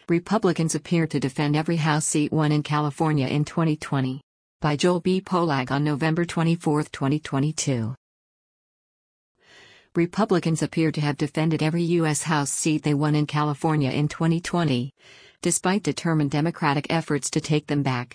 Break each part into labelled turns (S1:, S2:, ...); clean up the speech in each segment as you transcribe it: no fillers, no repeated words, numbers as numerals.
S1: Republicans appear to defend every House seat won in California in 2020. By Joel B. Polak on November 24, 2022. Republicans appear to have defended every U.S. House seat they won in California in 2020, despite determined Democratic efforts to take them back.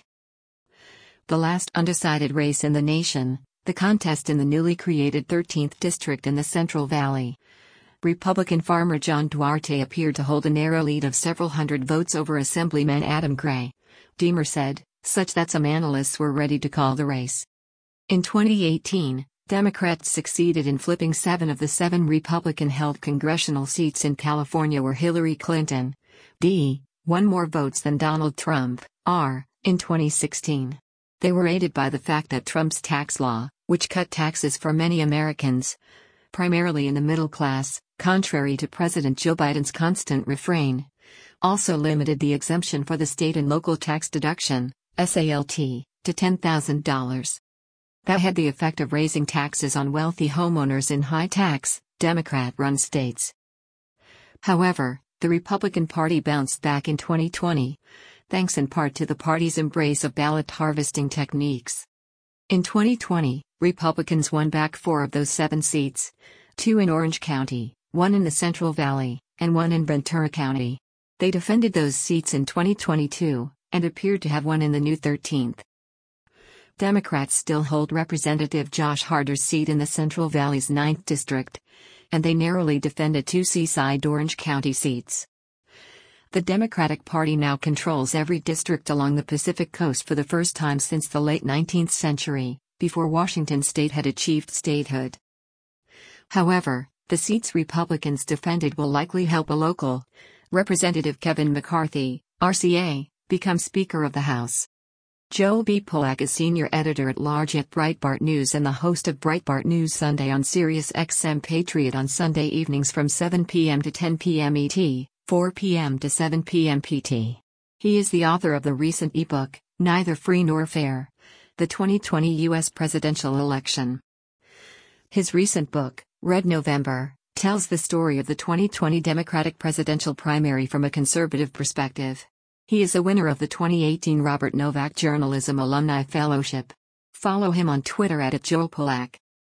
S1: The last undecided race in the nation, the contest in the newly created 13th District in the Central Valley. Republican farmer John Duarte appeared to hold a narrow lead of several hundred votes over Assemblyman Adam Gray, Deemer said, such that some analysts were ready to call the race. In 2018, Democrats succeeded in flipping 7 of the 7 Republican-held congressional seats in California where Hillary Clinton, D., won more votes than Donald Trump, R., in 2016. They were aided by the fact that Trump's tax law, which cut taxes for many Americans, primarily in the middle class, contrary to President Joe Biden's constant refrain, also limited the exemption for the state and local tax deduction, SALT, to $10,000. That had the effect of raising taxes on wealthy homeowners in high-tax, Democrat-run states. However, the Republican Party bounced back in 2020, thanks in part to the party's embrace of ballot harvesting techniques. In 2020, Republicans won back 4 of those 7 seats, 2 in Orange County, 1 in the Central Valley, and 1 in Ventura County. They defended those seats in 2022, and appeared to have won in the new 13th. Democrats still hold Representative Josh Harder's seat in the Central Valley's 9th District, and they narrowly defended 2 Seaside Orange County seats. The Democratic Party now controls every district along the Pacific Coast for the first time since the late 19th century, before Washington state had achieved statehood. However, the seats Republicans defended will likely help a local, Representative Kevin McCarthy, RCA, become Speaker of the House. Joel B. Polak is senior editor-at-large at Breitbart News and the host of Breitbart News Sunday on Sirius XM Patriot on Sunday evenings from 7 p.m. to 10 p.m. ET, 4 p.m. to 7 p.m. PT. He is the author of the recent ebook, Neither Free Nor Fair: The 2020 U.S. Presidential Election. His recent book, Red November, tells the story of the 2020 Democratic presidential primary from a conservative perspective. He is a winner of the 2018 Robert Novak Journalism Alumni Fellowship. Follow him on Twitter @JoelPolak.